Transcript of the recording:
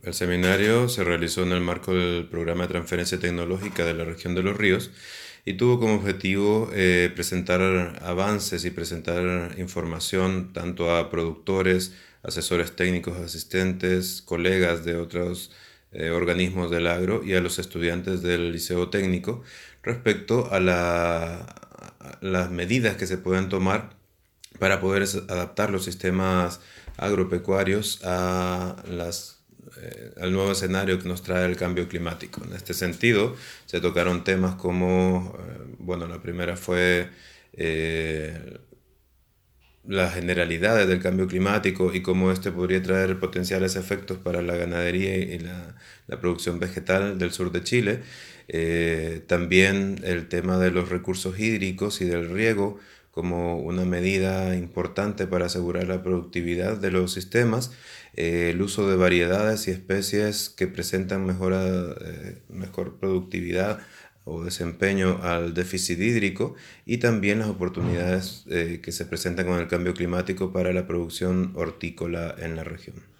El seminario se realizó en el marco del programa de transferencia tecnológica de la región de Los Ríos y tuvo como objetivo presentar avances y presentar información tanto a productores, asesores técnicos, asistentes, colegas de otros organismos del agro y a los estudiantes del liceo técnico respecto a las medidas que se pueden tomar para poder adaptar los sistemas agropecuarios al nuevo escenario que nos trae el cambio climático. En este sentido, se tocaron temas como, bueno, la primera fue eh, las generalidades del cambio climático y cómo este podría traer potenciales efectos para la ganadería y la producción vegetal del sur de Chile. También el tema de los recursos hídricos y del riego como una medida importante para asegurar la productividad de los sistemas, el uso de variedades y especies que presentan mejor productividad o desempeño al déficit hídrico y también las oportunidades que se presentan con el cambio climático para la producción hortícola en la región.